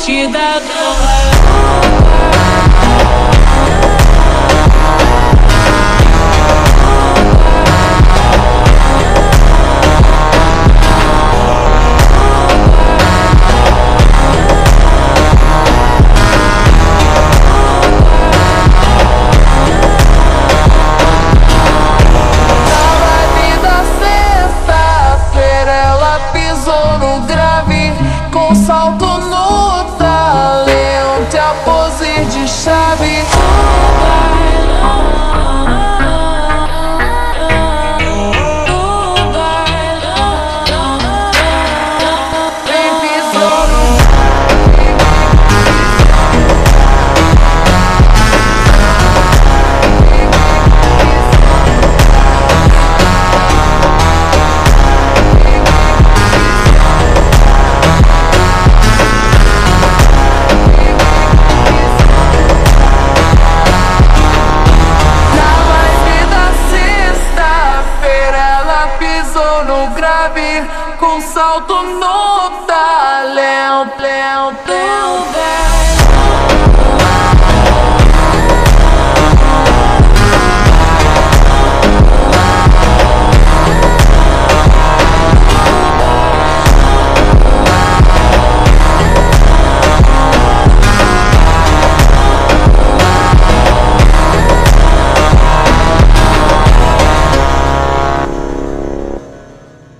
te dar dor. Com salto no talento, a pose de chave. Vem pisando. No grave, com salto no talento.